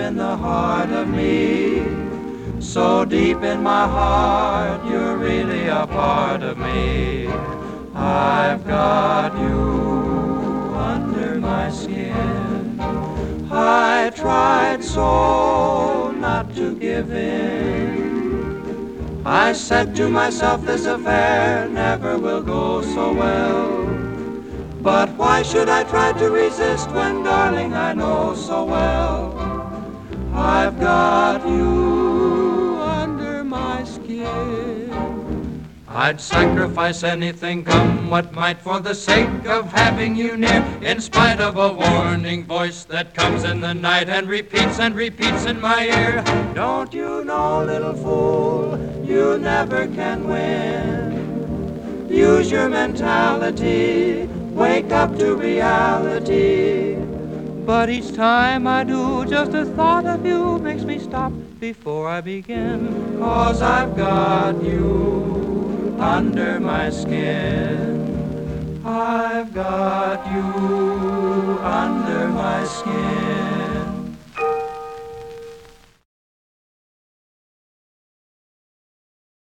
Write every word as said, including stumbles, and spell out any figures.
in the heart of me. So deep in my heart, you're really a part of me. I've got you under my skin. I tried so not to give in. I said to myself, this affair never will go so well. But why should I try to resist when, darling, I know so well I've got you under my skin. I'd sacrifice anything, come what might, for the sake of having you near, in spite of a warning voice that comes in the night and repeats and repeats in my ear. Don't you know, little fool, you never can win. Use your mentality, wake up to reality. But each time I do, just the thought of you makes me stop before I begin. 'Cause I've got you under my skin. I've got you under my skin.